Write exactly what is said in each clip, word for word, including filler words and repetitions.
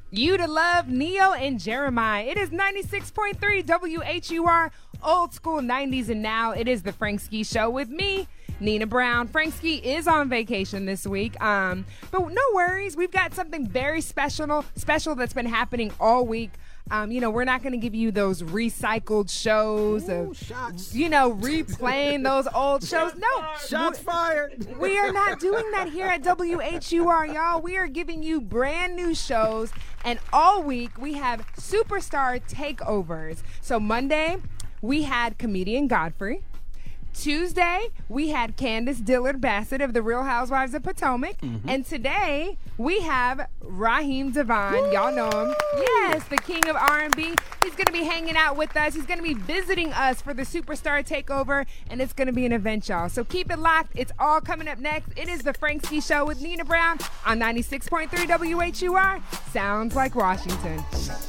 You to love Neo and Jeremiah. It is ninety-six point three W H U R, old school nineties and now. It is the Frank Ski Show with me, Nina Brown. Frank Ski is on vacation this week, um, but no worries. We've got something very special, special that's been happening all week. Um, you know, we're not going to give you those recycled shows Ooh, of, shots. you know, replaying those old shows. No. Shots fired. We are not doing that here at W H U R, y'all. We are giving you brand new shows, and all week we have superstar takeovers. So Monday, we had comedian Godfrey. Tuesday, we had Candace Dillard Bassett of The Real Housewives of Potomac. Mm-hmm. And today, we have Raheem DeVaughn. Y'all know him. Yes, the king of R and B. He's going to be hanging out with us. He's going to be visiting us for the Superstar Takeover, and it's going to be an event, y'all. So keep it locked. It's all coming up next. It is the Frank Ski Show with Nina Brown on ninety-six point three W H U R. Sounds like Washington.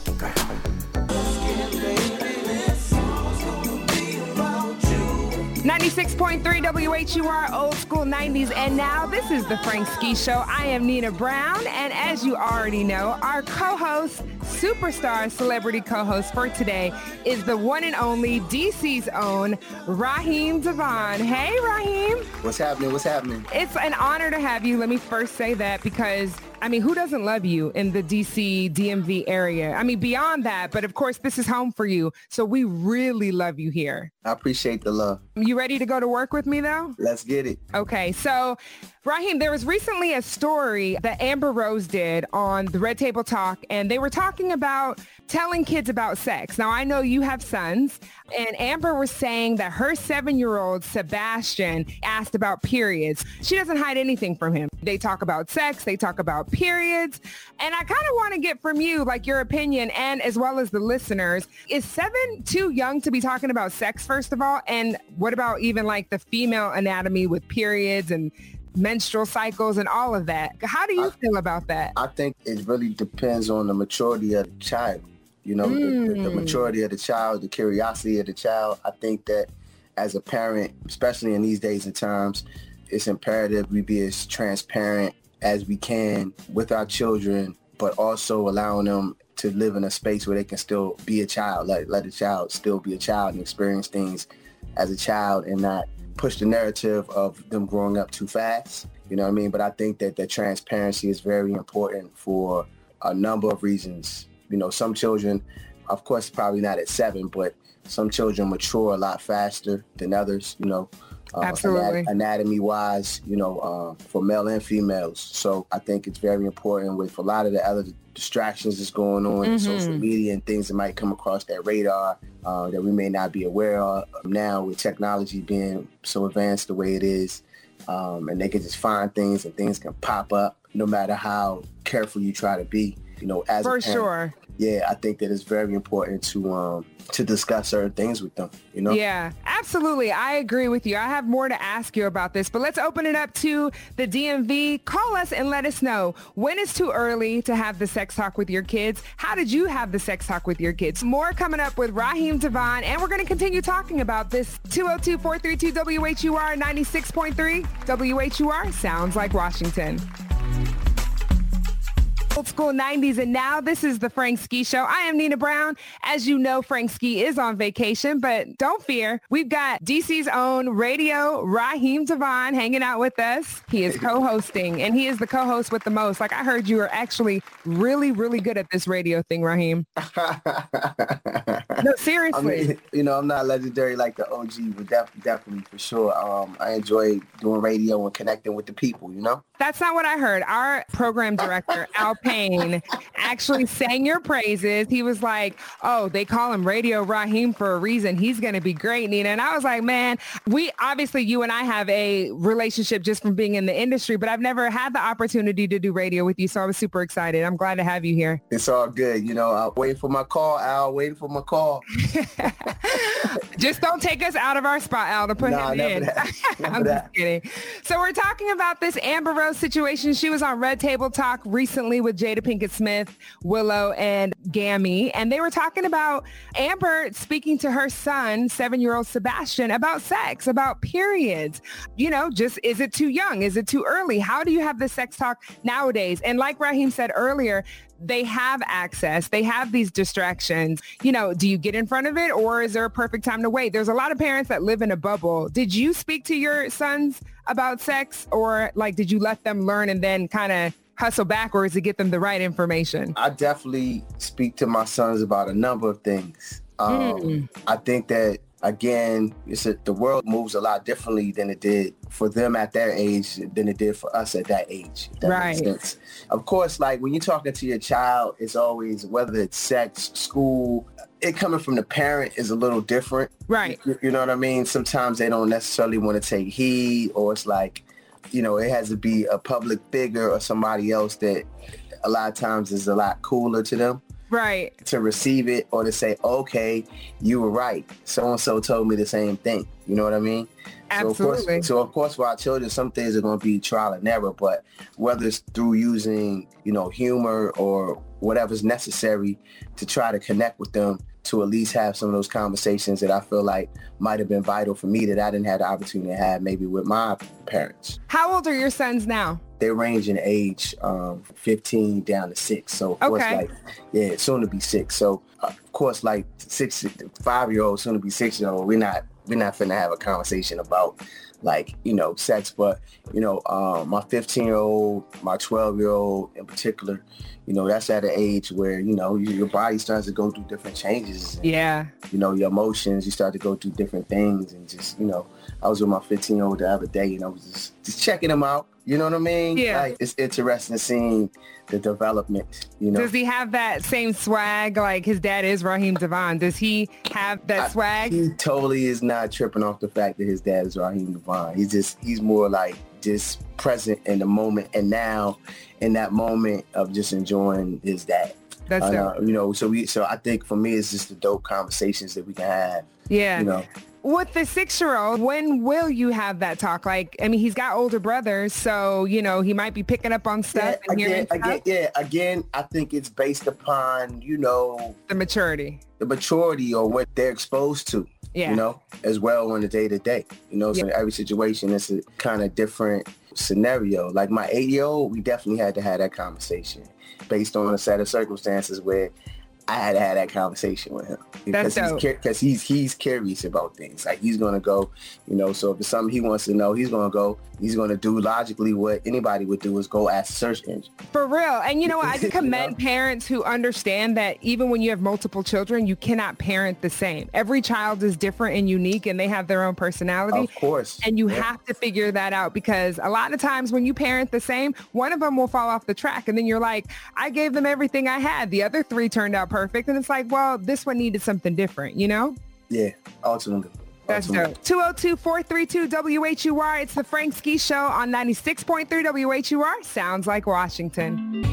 ninety-six point three W H U R, old school nineties, and now this is the Frank Ski Show. I am Nina Brown, and as you already know, our co-host, superstar celebrity co-host for today is the one and only D C's own Raheem DeVaughn. Hey, Raheem. What's happening? What's happening? It's an honor to have you. Let me first say that because I mean, who doesn't love you in the D C, D M V area? I mean, beyond that, but of course, this is home for you. So we really love you here. I appreciate the love. You ready to go to work with me, though? Let's get it. Okay. So, Raheem, there was recently a story that Amber Rose did on the Red Table Talk, and they were talking about telling kids about sex. Now, I know you have sons, and Amber was saying that her seven-year-old, Sebastian, asked about periods. She doesn't hide anything from him. They talk about sex. They talk about periods. And I kind of want to get from you, like, your opinion, and as well as the listeners. Is seven too young to be talking about sex, first of all? And what about even, like, the female anatomy with periods and menstrual cycles and all of that? How do you I, feel about that? I think it really depends on the maturity of the child. You know, mm. the, the, the maturity of the child, the curiosity of the child. I think that as a parent, especially in these days and times, it's imperative we be as transparent as we can with our children, but also allowing them to live in a space where they can still be a child, let, let a child still be a child and experience things as a child and not push the narrative of them growing up too fast. You know what I mean? But I think that the transparency is very important for a number of reasons. You know, some children, of course, probably not at seven, but some children mature a lot faster than others, you know. Uh, Absolutely. Anatomy-wise, you know, uh, for male and females. So I think it's very important with a lot of the other distractions that's going on, mm-hmm. social media and things that might come across that radar uh, that we may not be aware of now with technology being so advanced the way it is. Um, and they can just find things and things can pop up no matter how careful you try to be, you know, as For a parent. sure. Yeah, I think that it's very important to um, to discuss certain things with them, you know? Yeah, absolutely. I agree with you. I have more to ask you about this, but let's open it up to the D M V. Call us and let us know when it's too early to have the sex talk with your kids. How did you have the sex talk with your kids? More coming up with Raheem DeVaughn, and we're going to continue talking about this. two oh two, four three two, W H U R, ninety-six point three W H U R, sounds like Washington. Old school nineties, and now this is the Frank Ski Show. I am Nina Brown. As you know, Frank Ski is on vacation, but don't fear. We've got D C's own radio, Raheem DeVaughn, hanging out with us. He is co-hosting, and he is the co-host with the most. Like, I heard you are actually really, really good at this radio thing, Raheem. No, seriously. I mean, you know, I'm not legendary like the O G, but def- definitely for sure. Um, I enjoy doing radio and connecting with the people, you know? That's not what I heard. Our program director, Al Payne, actually sang your praises. He was like, oh, they call him Radio Raheem for a reason. He's going to be great, Nina. And I was like, man, we obviously, you and I have a relationship just from being in the industry, but I've never had the opportunity to do radio with you. So I was super excited. I'm glad to have you here. It's all good. You know, I'm waiting for my call, Al, waiting for my call. Just don't take us out of our spot, Al, to put nah, him never in. That. Never I'm that. just kidding. So we're talking about this Amber Rose situation. She was on Red Table Talk recently with Jada Pinkett Smith. Willow and Gammy, and they were talking about Amber speaking to her son, seven-year-old Sebastian, about sex, about periods. You know, just is it too young? Is it too early? How do you have the sex talk nowadays? And like Raheem said earlier, they have access. They have these distractions. You know, do you get in front of it, or is there a perfect time to wait? There's a lot of parents that live in a bubble. Did you speak to your sons about sex, or like, did you let them learn and then kind of hustle backwards to get them the right information? I definitely speak to my sons about a number of things. Um, mm. I think that, again, it's a, the world moves a lot differently than it did for them at their age than it did for us at that age. If that right. makes sense. Of course, like when you're talking to your child, it's always, whether it's sex, school, it coming from the parent is a little different. Right. You, you know what I mean? Sometimes they don't necessarily want to take heed, or it's like, you know, it has to be a public figure or somebody else that a lot of times is a lot cooler to them. Right. To receive it, or to say, okay, you were right. So-and-so told me the same thing. You know what I mean? Absolutely. So of course, so of course for our children, some things are going to be trial and error, but whether it's through using, you know, humor or whatever's necessary to try to connect with them, to at least have some of those conversations that I feel like might have been vital for me that I didn't have the opportunity to have maybe with my parents. How old are your sons now? They range in age um, fifteen down to six. So of okay. course, like, yeah, soon to be six. So uh, of course, like six, five-year-old, soon to be six-year-old, we're not, we're not finna have a conversation about like, you know, sex. But, you know, um, my fifteen-year-old, my twelve-year-old in particular, you know, that's at an age where, you know, your body starts to go through different changes. And, yeah. You know, your emotions, you start to go through different things. And just, you know, I was with my fifteen-year-old the other day, and I was just, just checking him out. You know what I mean? Yeah. Like, it's interesting seeing the development, you know. Does he have that same swag? Like, his dad is Raheem DeVaughn. Does he have that I, swag? He totally is not tripping off the fact that his dad is Raheem DeVaughn. He's just, he's more like just present in the moment, and now in that moment of just enjoying his dad. That's uh, dope. You know, so we, so I think for me, it's just the dope conversations that we can have. Yeah. You know. With the six-year-old, when will you have that talk? Like, I mean, he's got older brothers, so, you know, he might be picking up on stuff. Yeah, and again, hearing again, stuff. yeah, again, I think it's based upon, you know, the maturity. The maturity or what they're exposed to, yeah. you know, as well on the day-to-day. You know, so yeah. every situation is a kind of different scenario. Like my eight-year-old, we definitely had to have that conversation based on a set of circumstances where I had to have that conversation with him because That's he's because he's he's curious about things. Like he's gonna go, you know. So if it's something he wants to know, he's gonna go. He's gonna do logically what anybody would do is go ask the search engine. For real. And you know, I commend you know? parents who understand that even when you have multiple children, you cannot parent the same. Every child is different and unique, and they have their own personality. Of course. And you yeah. have to figure that out, because a lot of times when you parent the same, one of them will fall off the track, and then you're like, I gave them everything I had. The other three turned out perfect. And it's like, well, this one needed something different, you know? Yeah, ultimately. That's dope. two oh two, four three two, W H U R. It's the Frank Ski Show on ninety-six point three W H U R. Sounds like Washington.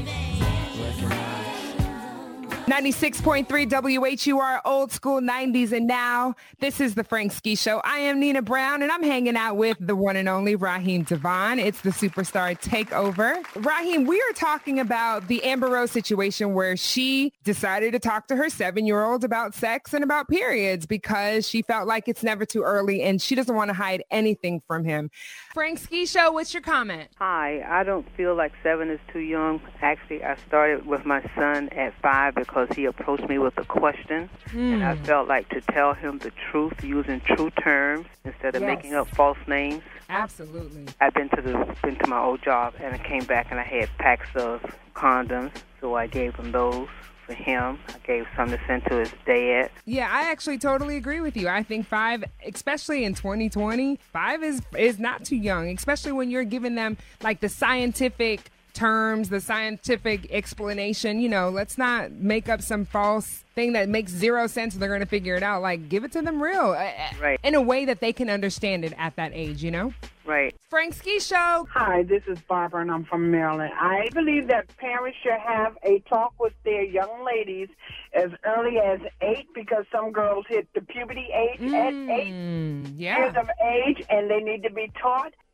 ninety-six point three W H U R, old school nineties and now. This is the Frank Ski Show. I am Nina Brown, and I'm hanging out with the one and only Raheem DeVaughn. It's the Superstar Takeover. Raheem, we are talking about the Amber Rose situation where she decided to talk to her seven-year-old about sex and about periods because she felt like it's never too early and she doesn't want to hide anything from him. Frank Ski Show, what's your comment? Hi, I don't feel like seven is too young. Actually, I started with my son at five because he approached me with a question, mm. and I felt like to tell him the truth using true terms instead of yes. making up false names. Absolutely. I've been to the been to my old job, and I came back and I had packs of condoms, so I gave him those. For him, I gave some to send to his dad. Yeah, I actually totally agree with you. I think five, especially in twenty twenty, five is is not too young, especially when you're giving them like the scientific terms, the scientific explanation. You know, let's not make up some false thing that makes zero sense and they're going to figure it out. Like, give it to them real, right, in a way that they can understand it at that age, you know? Right. Frank Ski Show. Hi, this is Barbara, and I'm from Maryland. I believe that parents should have a talk with their young ladies as early as eight, because some girls hit the puberty age mm, at eight yeah. years of age, and they need to be taught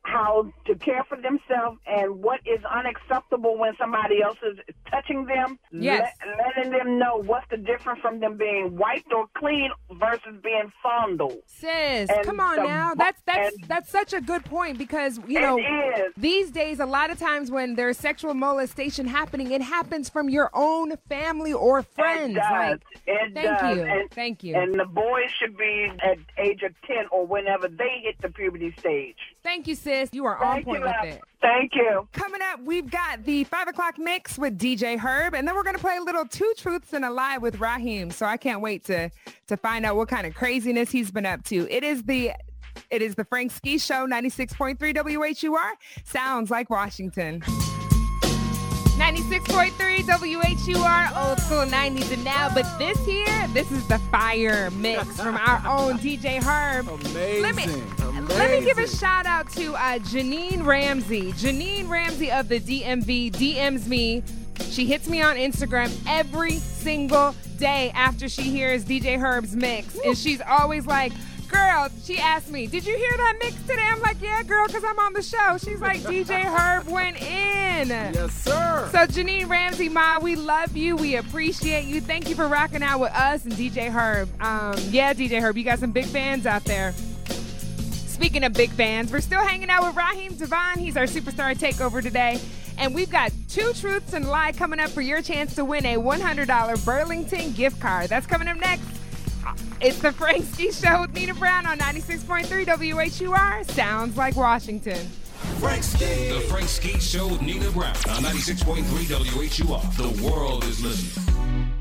how to care for themselves and what is unacceptable when somebody else is touching them. Yes. Let, letting them know what's the difference from them being wiped or clean versus being fondled. Sis, And come on the- now. That's that's and- that's such a good point because, you know, It is. these days a lot of times when there's sexual molestation happening, it happens from your own family or friends. It does. Like, it thank does. you. And, Thank you. And the boys should be at age of ten or whenever they hit the puberty stage. Thank you, sis. You are on Thank point you, with love. it. Thank you. Coming up, we've got the five o'clock mix with D J Herb, and then we're going to play a little Two Truths and a Lie with Raheem. So I can't wait to to find out what kind of craziness he's been up to. It is the it is the Frank Ski Show, ninety-six point three W H U R. Sounds like Washington. ninety-six point three W H U R, old school nineties and now. But this here, this is the fire mix from our own D J Herb. Amazing. Let me, Amazing. let me give a shout out to uh, Janine Ramsey. Janine Ramsey of the D M V D Ms me. She hits me on Instagram every single day after she hears D J Herb's mix. And she's always like, girl, she asked me, did you hear that mix today? I'm like, yeah, girl, because I'm on the show. She's like, D J Herb went in. Yes, sir. So Janine Ramsey, Ma, we love you. We appreciate you. Thank you for rocking out with us and D J Herb. Um, yeah, D J Herb, you got some big fans out there. Speaking of big fans, we're still hanging out with Raheem Devon. He's our Superstar Takeover today. And we've got Two Truths and a Lie coming up for your chance to win a one hundred dollars Burlington gift card. That's coming up next. It's the Frank Ski Show with Nina Brown on ninety-six point three W H U R. Sounds like Washington. Frank Ski. The Frank Ski Show with Nina Brown on ninety-six point three W H U R. The world is listening.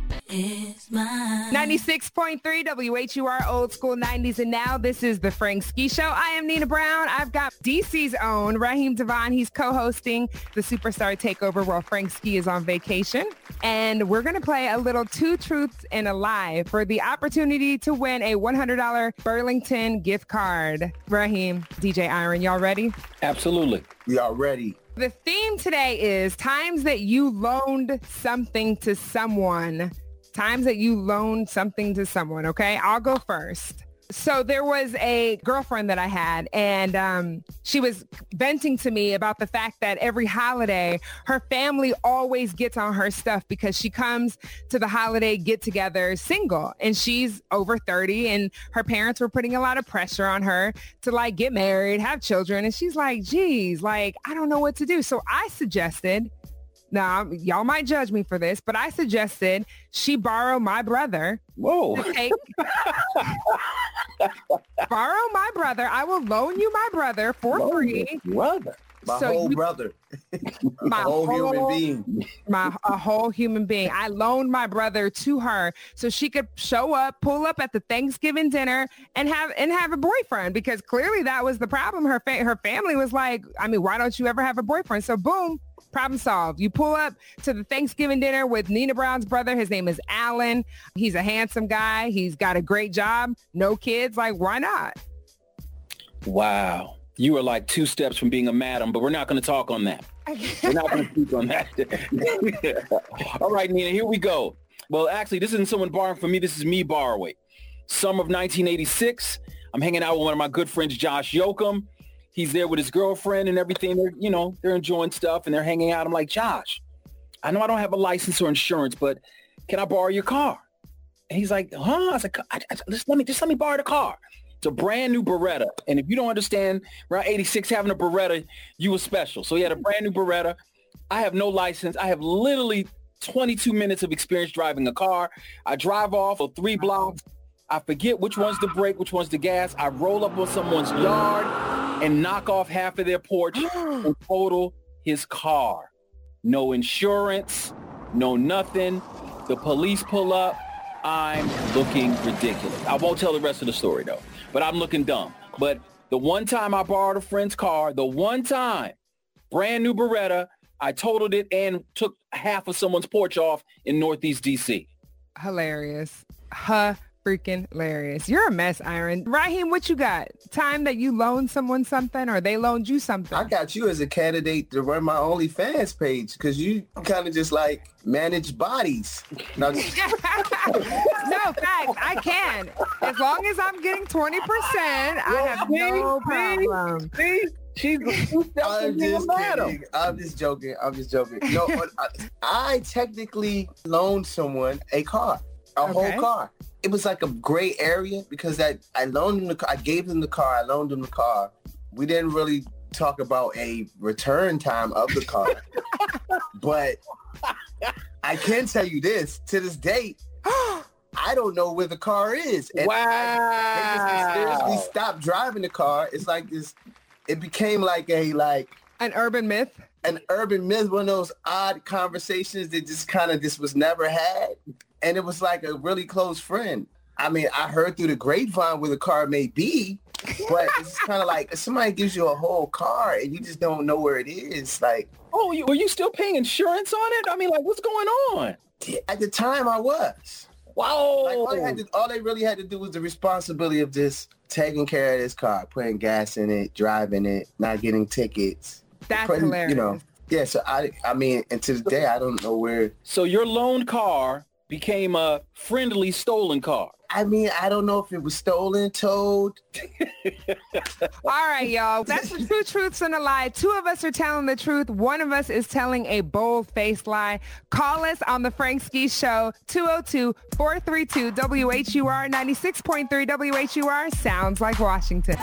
Is mine. ninety-six point three W H U R, old school nineties and now. This is the Frank Ski Show. I am Nina Brown. I've got D C's own Raheem Devon. He's co-hosting the Superstar Takeover while Frank Ski is on vacation. And we're going to play a little Two Truths and a Lie for the opportunity to win a one hundred dollars Burlington gift card. Raheem, D J Iron, y'all ready? Absolutely. We are ready. The theme today is times that you loaned something to someone. Times that you loaned something to someone, okay? I'll go first. So there was a girlfriend that I had, and um, she was venting to me about the fact that every holiday, her family always gets on her stuff because she comes to the holiday get-together single, and she's over thirty, and her parents were putting a lot of pressure on her to, like, get married, have children, and she's like, geez, like, I don't know what to do. So I suggested... Now, y'all might judge me for this, but I suggested she borrow my brother. Whoa. To take, borrow my brother. I will loan you my brother for Loan free. your brother. My So whole you- brother. My a whole, human being. My a whole human being. I loaned my brother to her so she could show up, pull up at the Thanksgiving dinner, and have and have a boyfriend because clearly that was the problem. Her fa- her family was like, I mean, why don't you ever have a boyfriend? So boom. Problem solved. You pull up to the Thanksgiving dinner with Nina Brown's brother. His name is Alan. He's a handsome guy. He's got a great job. No kids. Like, why not? Wow. You are like two steps from being a madam, but we're not going to talk on that. We're not going to speak on that. All right, Nina, here we go. Well, actually, this isn't someone borrowing from me. This is me borrowing. Summer of nineteen eighty-six. I'm hanging out with one of my good friends, Josh Yoakum. He's there with his girlfriend and everything. They're, you know, they're enjoying stuff and they're hanging out. I'm like, Josh, I know I don't have a license or insurance, but can I borrow your car? And he's like, huh? I was like, I, I, just let me, just let me borrow the car. It's a brand new Beretta. And if you don't understand, around eighty-six, having a Beretta, you were special. So he had a brand new Beretta. I have no license. I have literally twenty-two minutes of experience driving a car. I drive off for three blocks. I forget which one's the brake, which one's the gas. I roll up on someone's yard and knock off half of their porch and total his car. No insurance, no nothing. The police pull up. I'm looking ridiculous. I won't tell the rest of the story though, but I'm looking dumb. But the one time I borrowed a friend's car, the one time, brand new Beretta, I totaled it and took half of someone's porch off in Northeast D C. Hilarious. Huh. Freaking hilarious. You're a mess, Iron. Raheem, what you got? Time that you loaned someone something or they loaned you something? I got you as a candidate to run my OnlyFans page because you kind of just like manage bodies. No, just- No, facts. I can. As long as I'm getting twenty percent, I have no problem. See? She's two steps I'm from being a just madam. kidding. I'm just joking. I'm just joking. No, I, I technically loaned someone a car, a Okay. whole car. It was like a gray area because I, I loaned him the car. I gave him the car. I loaned him the car. We didn't really talk about a return time of the car. But I can tell you this. To this date, I don't know where the car is. And Wow. I, they just mysteriously stopped driving the car. It's like this. It became like a like An urban myth. an urban myth, one of those odd conversations that just kind of just was never had. And it was like a really close friend. I mean, I heard through the grapevine where the car may be, but it's kind of like if somebody gives you a whole car and you just don't know where it is. Like, Oh, you, were you still paying insurance on it? I mean, like, what's going on? at the time I was. Wow. Like, all they, had to, all they really had to do was the responsibility of just taking care of this car, putting gas in it, driving it, not getting tickets. That's Putting- hilarious. You know, yeah, so I, I mean, and to this day, I don't know where. So your loaned car became a friendly stolen car. I mean, I don't know if it was stolen, towed. All right, y'all. That's the two truths and a lie. Two of us are telling the truth. One of us is telling a bold-faced lie. Call us on the Frank Ski Show, two oh two, four three two, W H U R, ninety-six point three W H U R. Sounds like Washington.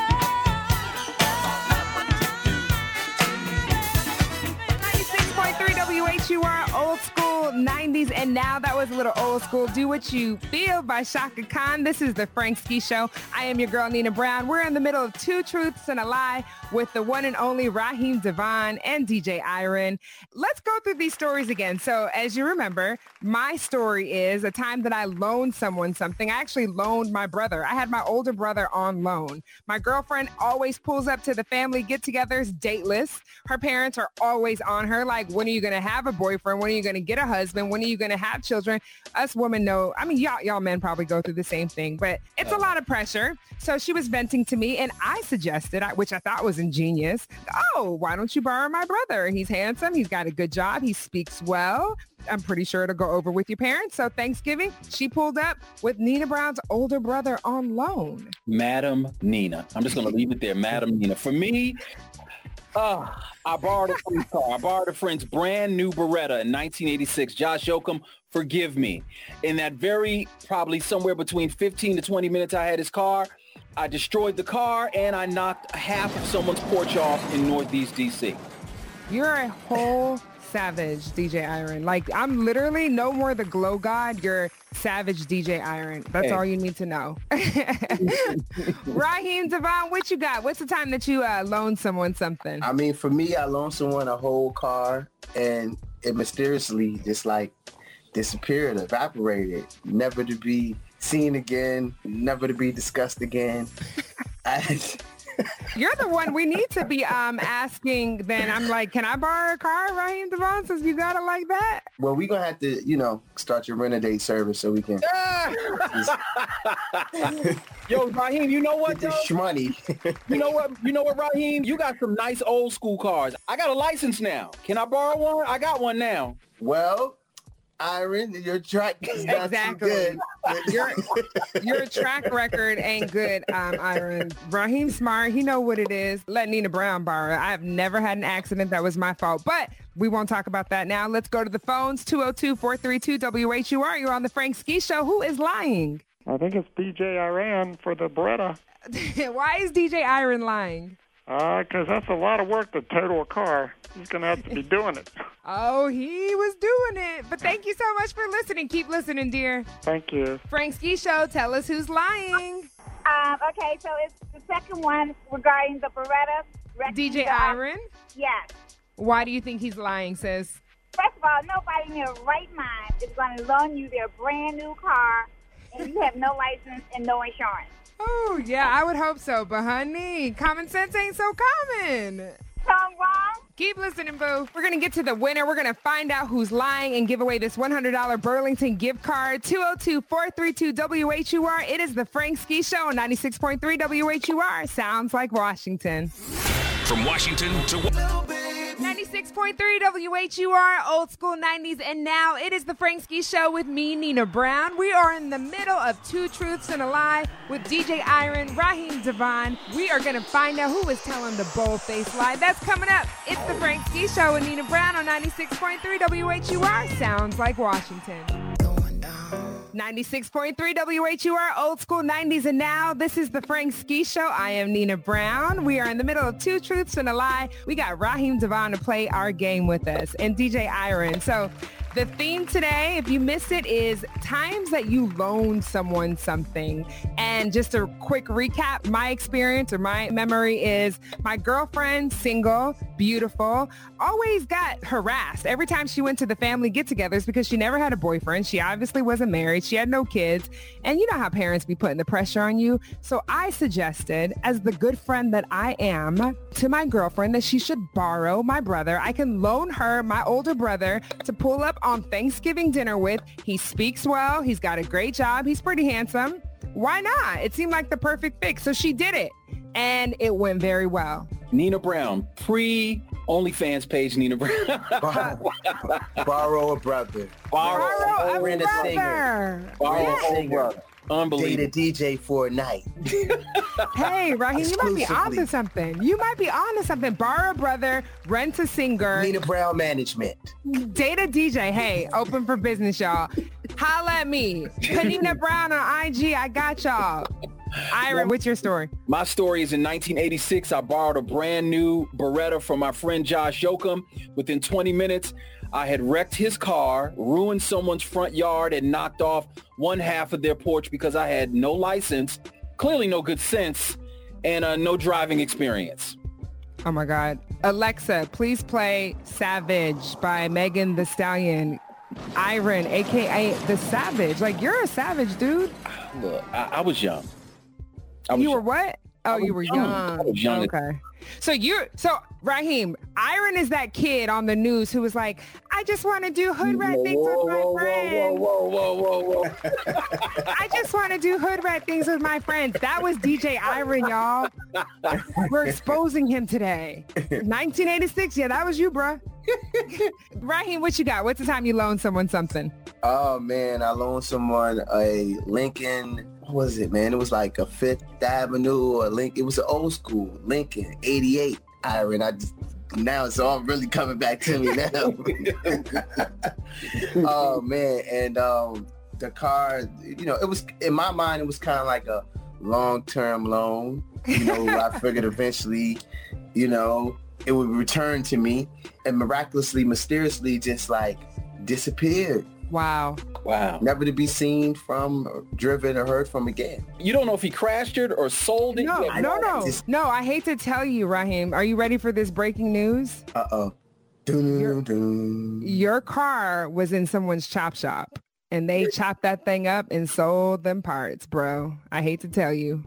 ninety-six point three W H U R, old school nineties, and now that was a little old school. Do What You Feel by Shaka Khan. This is the Frank Ski Show. I am your girl, Nina Brown. We're in the middle of two truths and a lie with the one and only Raheem Devon and D J Iron. Let's go through these stories again. So as you remember, my story is a time that I loaned someone something. I actually loaned my brother. I had my older brother on loan. My girlfriend always pulls up to the family get-togethers dateless. Her parents are always on her, like, when are you going to have a boyfriend? When are you going to get a husband? When are you going to have children? Us women know, I mean, y'all, y'all men probably go through the same thing, but it's a lot of pressure. So she was venting to me, and I suggested, which I thought was ingenious, oh, why don't you borrow my brother? He's handsome. He's got a good job. He speaks well. I'm pretty sure it'll go over with your parents. So Thanksgiving, she pulled up with Nina Brown's older brother on loan. Madam Nina. I'm just going to leave it there. Madam Nina. For me, uh, I borrowed a friend's car. I borrowed a friend's brand new Beretta in nineteen eighty-six. Josh Yoakum, forgive me. In that very, probably somewhere between fifteen to twenty minutes I had his car, I destroyed the car and I knocked half of someone's porch off in Northeast D C. You're a whole savage, D J Iron. Like, I'm literally no more the glow god. You're savage D J Iron. That's Hey. all you need to know. Raheem Devon, what you got? What's the time that you uh, loaned someone something? I mean, for me, I loaned someone a whole car and it mysteriously just like disappeared, evaporated, never to be seen again, never to be discussed again. I, You're the one we need to be um asking then. I'm like, can I borrow a car, Raheem Devon, since you got it like that? well, we're going to have to, you know, start your Renegade service so we can Yo, Raheem, you know what, get this though? shmoney. You know what? You know what, Raheem? You got some nice old school cars. I got a license now. Can I borrow one? I got one now. Well, Iron, your track is not Exactly. too good. Your your track record ain't good, um, Iron. Raheem smart. He know what it is. Let Nina Brown borrow it. I have never had an accident that was my fault, but we won't talk about that now. Let's go to the phones. two oh two, four three two, W H U R. You're on the Frank Ski Show. Who is lying? I think it's D J Iran for the Beretta. Why is D J Iron lying? Uh, 'cause that's a lot of work to total a car. He's going to have to be doing it. Oh, he was doing it. But thank you so much for listening. Keep listening, dear. Thank you. Frank Ski Show, tell us who's lying. Um, okay, so it's the second one regarding the Beretta. D J Iron? Yes. Why do you think he's lying, sis? First of all, nobody in their right mind is going to loan you their brand new car and you have no license and no insurance. Oh, yeah, I would hope so. But, honey, common sense ain't so common. So I'm wrong? Keep listening, boo. We're going to get to the winner. We're going to find out who's lying and give away this one hundred dollars Burlington gift card. two oh two, four three two, W H U R. It is the Frank Ski Show on ninety-six point three W H U R. Sounds like Washington. From Washington to... ninety-six ninety-six point three W H U R, old school nineties, and now it is the Frank Ski Show with me, Nina Brown. We are in the middle of Two Truths and a Lie with D J Iron, Raheem Devon. We are going to find out who is telling the bold-faced lie. That's coming up. It's the Frank Ski Show with Nina Brown on ninety-six point three W H U R. Sounds like Washington. ninety-six point three W H U R, old school nineties, and now this is the Frank Ski Show. I am Nina Brown. We are in the middle of Two Truths and a Lie. We got Raheem Devon to play our game with us, and D J Iron. So the theme today, if you missed it, is times that you loan someone something. And just a quick recap, my experience or my memory is my girlfriend, single, beautiful, always got harassed every time she went to the family get-togethers because she never had a boyfriend. She obviously wasn't married. She had no kids. And you know how parents be putting the pressure on you. So I suggested, as the good friend that I am, to my girlfriend that she should borrow my brother. I can loan her my older brother to pull up on Thanksgiving dinner with. He speaks well. He's got a great job. He's pretty handsome. Why not? It seemed like the perfect fix. So she did it. And it went very well. Nina Brown, pre OnlyFans page, Nina Brown. Borrow a brother. Borrow, Borrow a Rent a brother. singer. Borrow Rent a a singer. brother. Unbelievable. Date a D J for a night. Hey, Raheem, you might be onto something. You might be onto something. Borrow a brother, rent a singer. Nina Brown Management. Date a D J. Hey, open for business, y'all. Holla at me. Panina Brown on I G. I got y'all. Iron, what's your story? My story is in nineteen eighty-six. I borrowed a brand new Beretta from my friend Josh Yoakum. Within twenty minutes, I had wrecked his car, ruined someone's front yard, and knocked off one half of their porch because I had no license, clearly no good sense, and uh, no driving experience. Oh, my God. Alexa, please play Savage by Megan Thee Stallion. Iron, a k a. The Savage. Like, you're a savage, dude. Look, I, I was young. I was you were young. what? Oh, you were young. I was young. Okay. So you're, so Raheem, Iron is that kid on the news who was like, I just want to do hood rat things whoa, with my whoa, friends. Whoa, whoa, whoa, whoa, whoa. I just want to do hood rat things with my friends. That was D J Iron, y'all. We're exposing him today. nineteen eighty-six. Yeah, that was you, bruh. Raheem, what you got? What's the time you loan someone something? Oh, man, I loaned someone a Lincoln. What was it, man? It was like a Fifth Avenue or Lincoln. It was an old school Lincoln, eighty-eight. Iron, I just, now it's all really coming back to me now. Oh, man. And um, the car, you know, it was, in my mind, it was kind of like a long-term loan. You know, I figured eventually, you know, it would return to me, and miraculously, mysteriously, just like disappeared. Wow. Wow. Never to be seen from, or driven, or heard from again. You don't know if he crashed it or sold it? No, Yeah, no, I no. just- No, I hate to tell you, Raheem. Are you ready for this breaking news? Uh-oh. Dun, dun. Your car was in someone's chop shop, and they chopped that thing up and sold them parts, bro. I hate to tell you.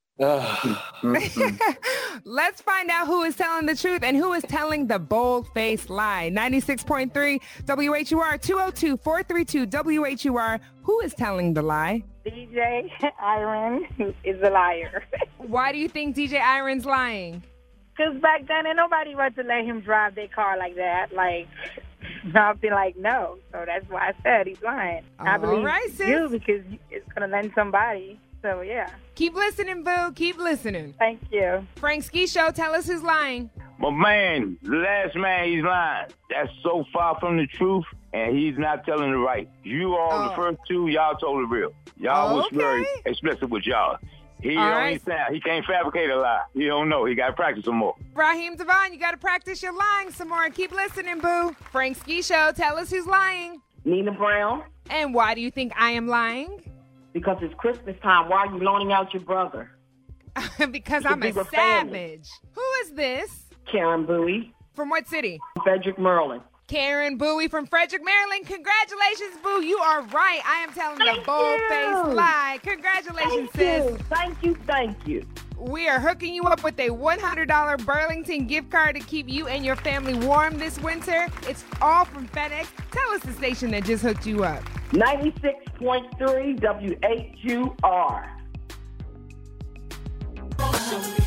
Mm-mm. Let's find out who is telling the truth and who is telling the bold-faced lie. ninety-six point three W H U R, two oh two, four three two, W H U R. Who is telling the lie? D J Iron is a liar. Why do you think D J Iron's lying? Because back then, ain't nobody wanted to let him drive their car like that. Like, I'll be like, no. So that's why I said he's lying. I All believe right, sis. you because it's going to lend somebody. So, yeah. Keep listening, boo. Keep listening. Thank you. Frank Ski Show, tell us who's lying. My man, the last man, he's lying. That's so far from the truth, and he's not telling the right. You all, Oh. the first two, y'all told the real. Y'all was Okay. very explicit with y'all. He All don't right. understand. He can't fabricate a lie. He don't know. He got to practice some more. Raheem Devon, you got to practice your lying some more. Keep listening, boo. Frank Ski Show, tell us who's lying. Nina Brown, And why do you think I am lying? because it's Christmas time. Why are you loaning out your brother? Because It's a I'm a bigger family. savage. Who is this? Karen Bowie, From what city? Frederick, Maryland. Karen Bowie from Frederick, Maryland. Congratulations, boo. You are right. I am telling the Thank bold-faced you. lie. Congratulations, Thank sis. you. Thank you. Thank you. We are hooking you up with a one hundred dollars Burlington gift card to keep you and your family warm this winter. It's all from FedEx. Tell us the station that just hooked you up. ninety-six point three W H U R. Show me how you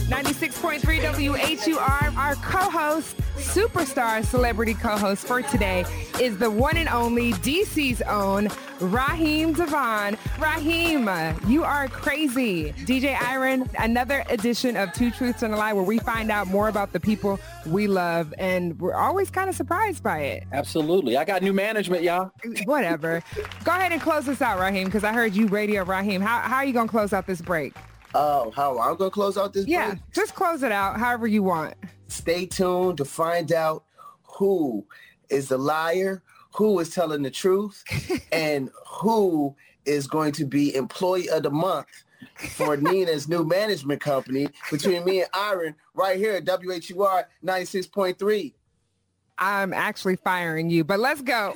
ninety-six point three W H U R. Our co-host, superstar celebrity co-host for today is the one and only D C's own Raheem DeVaughn. Raheem, you are crazy. D J Iron, another edition of Two Truths and a Lie where we find out more about the people we love, and we're always kind of surprised by it. Absolutely. I got new management, y'all. Whatever. Go ahead and close this out, Raheem, because I heard you Radio Raheem. How, how are you going to close out this break? Oh, how I'm going to close out this yeah, break? Yeah, just close it out however you want. Stay tuned to find out who is the liar, who is telling the truth, and who is going to be Employee of the Month for Nina's new management company between me and Iron right here at W H U R ninety-six point three. I'm actually firing you, but let's go.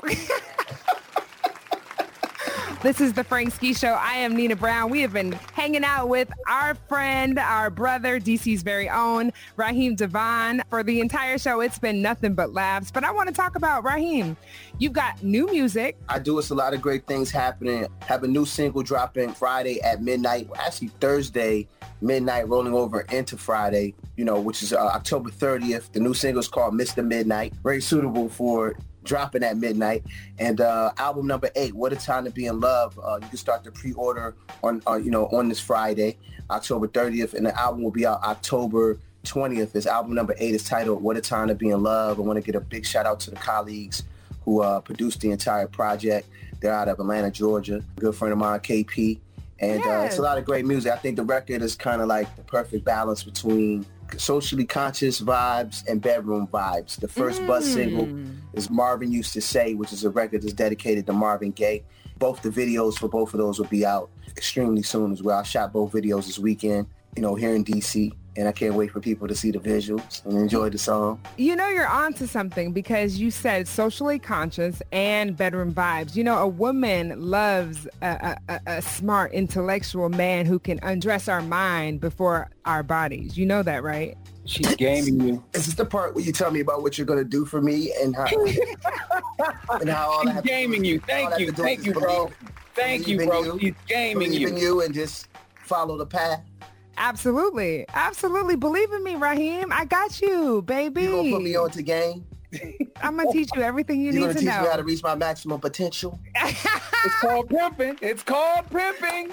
This is the Frank Ski Show. I am Nina Brown. We have been hanging out with our friend, our brother, D C's very own, Raheem DeVaughn. For the entire show, it's been nothing but laughs. But I want to talk about Raheem. You've got new music. I do. It's a lot of great things happening. Have a new single dropping Friday at midnight. Actually, Thursday midnight, rolling over into Friday, you know, which is uh, October thirtieth. The new single is called Mister Midnight. Very suitable for dropping at midnight. And uh, album number eight, What a Time to Be in Love. Uh, you can start the pre-order on, uh, you know, on this Friday, October thirtieth, and the album will be out October twentieth. This album number eight is titled What a Time to Be in Love. I want to get a big shout out to the colleagues who uh, produced the entire project. They're out of Atlanta, Georgia. A good friend of mine, K P. And yes. uh, it's a lot of great music. I think the record is kind of like the perfect balance between socially conscious vibes and bedroom vibes. The first mm. Buzz single is Marvin Used to Say, which is a record that's dedicated to Marvin Gaye. Both the videos for both of those will be out extremely soon as well. I shot both videos this weekend, you know, here in D C, and I can't wait for people to see the visuals and enjoy the song. You know, you're onto something because you said socially conscious and bedroom vibes. You know, a woman loves a, a, a smart, intellectual man who can undress our mind before our bodies. You know that, right? She's gaming you. Is this the part where you tell me about what you're going to do for me and how, and how all She's I have gaming to do, you. Thank you. Thank you, bro. Believe, Thank believe you, bro. You, She's gaming believe you. in you and just follow the path. Absolutely. Absolutely. Believe in me, Raheem. I got you, baby. You gonna put me on to game? I'm gonna teach you everything you You're need to teach know. Me how to reach my maximum potential. It's called pimping. It's called pimping.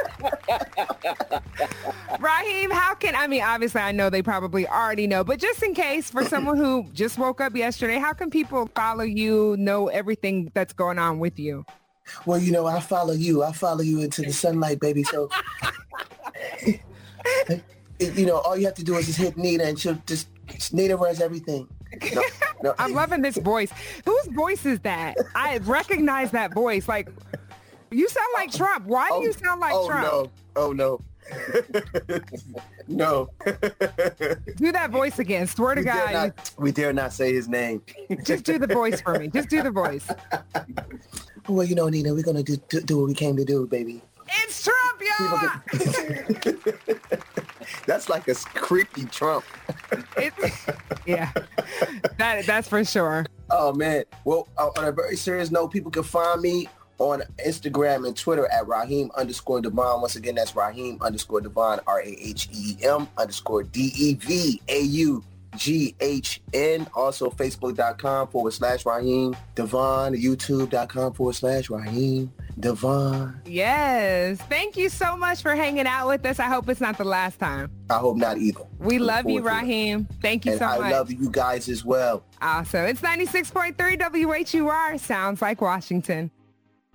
Raheem, how can, I mean, obviously I know they probably already know, but just in case for someone who just woke up yesterday, how can people follow you, know everything that's going on with you? Well, you know, I follow you. I follow you into the sunlight, baby. So, you know, all you have to do is just hit Nina and she'll just, Nina runs everything. No, no. I'm loving this voice. Whose voice is that? I recognize that voice. Like, you sound like Trump. Why oh, do you sound like oh, Trump? No. Oh, no. No. Do that voice again. Swear to we God. Dare not, we dare not say his name. Just do the voice for me. Just do the voice. Well, you know, Nina, we're going to do, do, do what we came to do, baby. It's Trump, y'all! That's like a creepy Trump. It, yeah, that, that's for sure. Oh, man. Well, on a very serious note, people can find me on Instagram and Twitter at Raheem underscore DeVaughn. Once again, that's Raheem underscore DeVaughn, R A H E M underscore D E V A U G H N. Also, Facebook.com forward slash Raheem DeVaughn, YouTube.com forward slash Raheem DeVaughn. Yes. Thank you so much for hanging out with us. I hope it's not the last time. I hope not either. We love you, Raheem. Thank you and so I much. I love you guys as well. Awesome. It's ninety-six point three W H U R. Sounds like Washington.